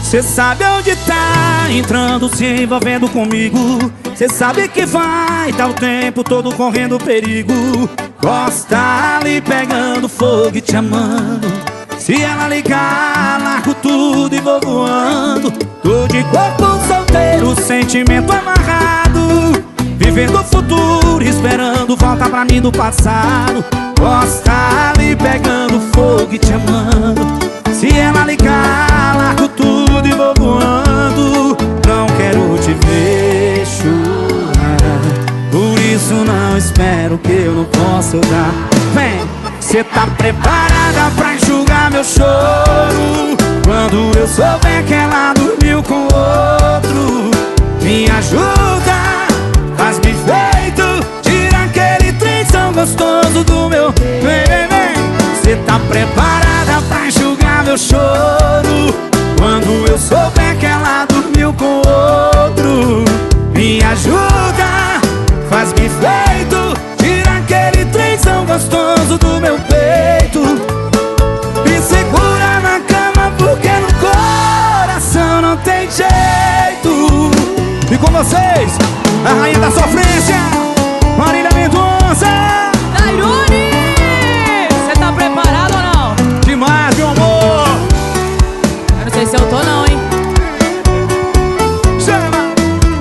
Cê sabe onde tá entrando, se envolvendo comigo. Cê sabe que vai tá o tempo todo correndo perigo. Gosta ali pegando fogo e te amando. Se ela ligar, largo tudo e vou voando. Tô de corpo solteiro, sentimento amarrado, vivendo o futuro, esperando volta pra mim do passado. Gosta ali pegando fogo e te amando. Se ela ligar, largo tudo e vou voando. Não quero te ver chorar, por isso não espero que eu não possa dar. Vem! Cê tá preparada pra enxugar meu choro quando eu souber que ela dormiu com outro? Me ajuda, faz-me feito, tira aquele trenzão gostoso do meu. Vem, vem, vem. Cê tá preparada pra enxugar meu choro quando eu souber que ela dormiu com outro? Me ajuda, faz-me feito, tira aquele trenzão gostoso do meu peito. Me segura na cama porque no coração não tem jeito. E com vocês, a rainha da sofrência, Marília Mendonça. Tairone, cê tá preparado ou não? Demais, meu amor. Eu não sei se eu tô não, hein? Chama.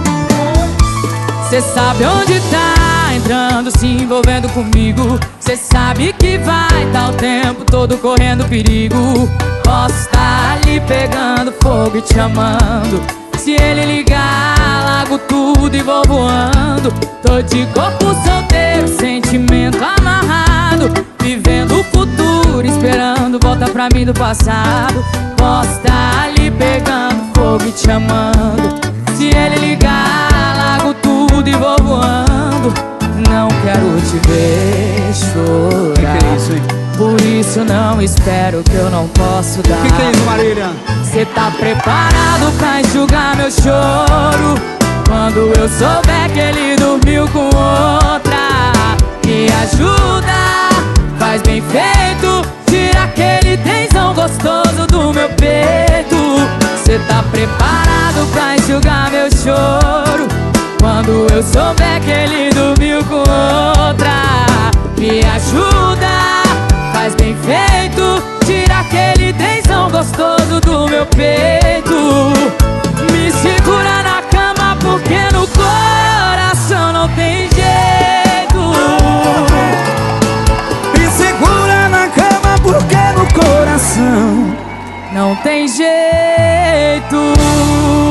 Cê sabe onde tá entrando, se envolvendo comigo. Cê sabe que vai tá o tempo todo correndo perigo. Posso estar ali pegando fogo e te amando. Se ele ligar, largo tudo e vou voando. Tô de corpo solteiro, sentimento amarrado, vivendo o futuro, esperando volta pra mim do passado. Posso estar ali pegando fogo e te amando. Se ele ligar, largo tudo e vou voando. Não quero te ver chorar, Que é isso, hein? por isso não espero que eu não posso dar. Que é isso, Marília? Cê tá preparado pra enxugar meu choro quando eu souber que ele dormiu com outra? Me ajuda, faz bem feito, tira aquele tensão gostoso do meu peito. Cê tá preparado pra enxugar meu choro quando eu souber que ele dormiu com outra? Me ajuda, faz bem feito, tira aquele tensão gostoso do meu peito. Me segura na cama porque no coração não tem jeito. Me segura na cama porque no coração não tem jeito.